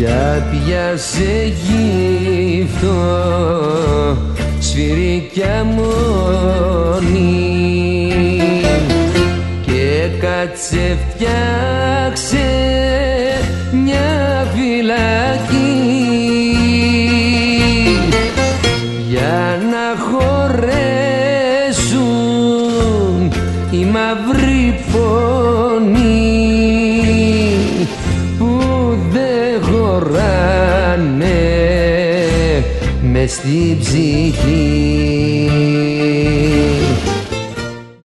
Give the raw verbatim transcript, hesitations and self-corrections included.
πια πιάσε γύφτο σφυρικιά μονή και κάτσε φτιάξε μια φυλακή για να χωρέσουν οι μαύροι πόνοι που δεν χωράνε μες στην ψυχή.